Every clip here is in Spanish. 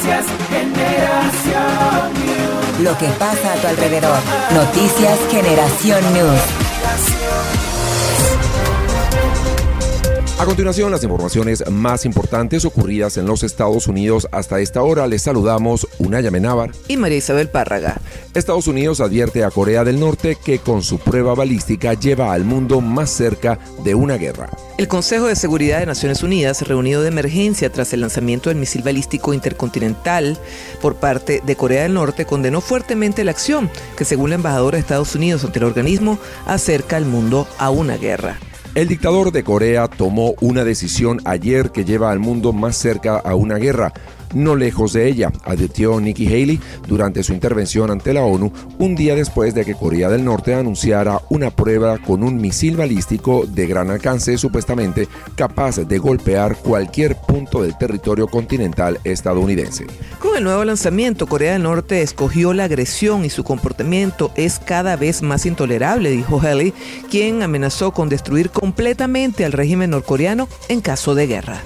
Noticias Generación News. Lo que pasa a tu alrededor. Noticias Generación News. A continuación, las informaciones más importantes ocurridas en los Estados Unidos hasta esta hora. Les saludamos Unaya Menábar y María Isabel Párraga. Estados Unidos advierte a Corea del Norte que con su prueba balística lleva al mundo más cerca de una guerra. El Consejo de Seguridad de Naciones Unidas, reunido de emergencia tras el lanzamiento del misil balístico intercontinental por parte de Corea del Norte, condenó fuertemente la acción que, según la embajadora de Estados Unidos ante el organismo, acerca al mundo a una guerra. El dictador de Corea tomó una decisión ayer que lleva al mundo más cerca a una guerra, no lejos de ella, advirtió Nikki Haley durante su intervención ante la ONU un día después de que Corea del Norte anunciara una prueba con un misil balístico de gran alcance supuestamente capaz de golpear cualquier punto del territorio continental estadounidense. Con el nuevo lanzamiento, Corea del Norte escogió la agresión y su comportamiento es cada vez más intolerable, dijo Haley, quien amenazó con destruir completamente al régimen norcoreano en caso de guerra.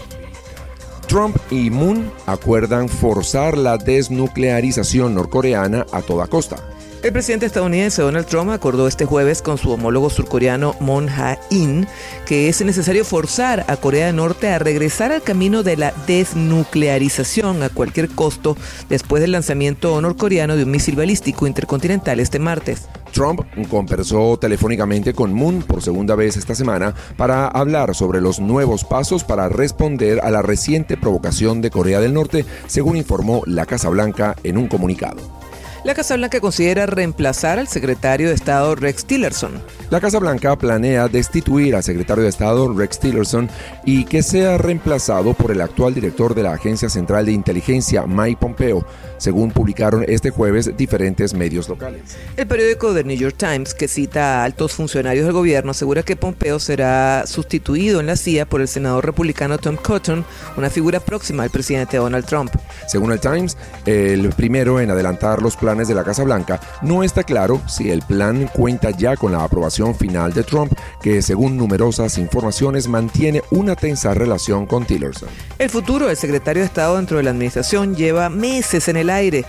Trump y Moon acuerdan forzar la desnuclearización norcoreana a toda costa. El presidente estadounidense Donald Trump acordó este jueves con su homólogo surcoreano Moon Jae-in que es necesario forzar a Corea del Norte a regresar al camino de la desnuclearización a cualquier costo después del lanzamiento norcoreano de un misil balístico intercontinental este martes. Trump conversó telefónicamente con Moon por segunda vez esta semana para hablar sobre los nuevos pasos para responder a la reciente provocación de Corea del Norte, según informó la Casa Blanca en un comunicado. La Casa Blanca considera reemplazar al secretario de Estado Rex Tillerson. La Casa Blanca planea destituir al secretario de Estado Rex Tillerson y que sea reemplazado por el actual director de la Agencia Central de Inteligencia, Mike Pompeo, según publicaron este jueves diferentes medios locales. El periódico The New York Times, que cita a altos funcionarios del gobierno, asegura que Pompeo será sustituido en la CIA por el senador republicano Tom Cotton, una figura próxima al presidente Donald Trump. Según el Times, el primero en adelantar los planes de la Casa Blanca, no está claro si el plan cuenta ya con la aprobación final de Trump, que según numerosas informaciones mantiene una tensa relación con Tillerson. El futuro del secretario de Estado dentro de la administración lleva meses en el aire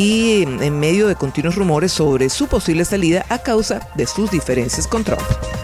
y en medio de continuos rumores sobre su posible salida a causa de sus diferencias con Trump.